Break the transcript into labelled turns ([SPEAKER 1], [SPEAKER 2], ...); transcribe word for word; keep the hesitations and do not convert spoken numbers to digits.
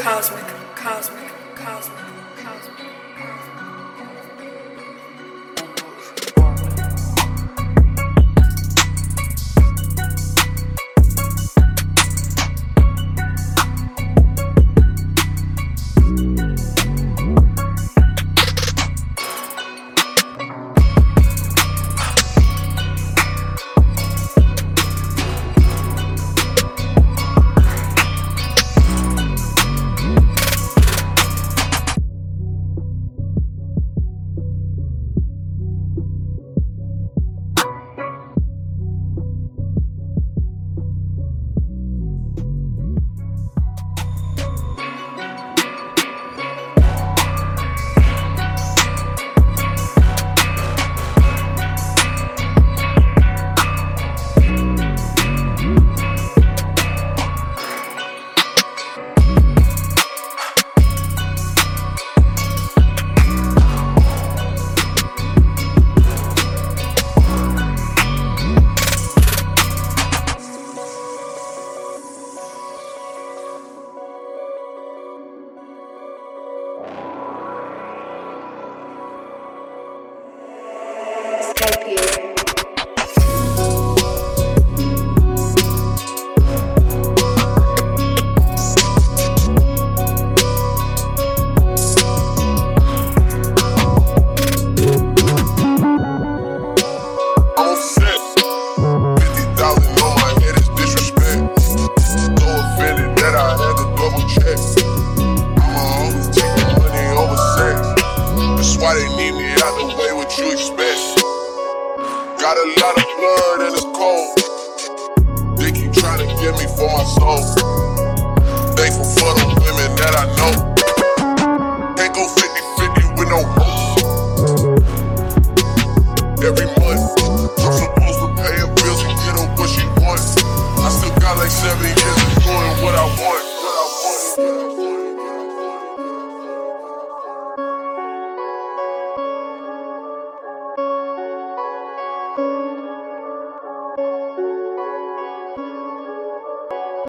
[SPEAKER 1] cosmic, cosmic, cosmic, cosmic.
[SPEAKER 2] Why they need me out the way, what you expect? Got a lot of blood and it's cold. They keep trying to get me for my soul. Thankful for the women that I know.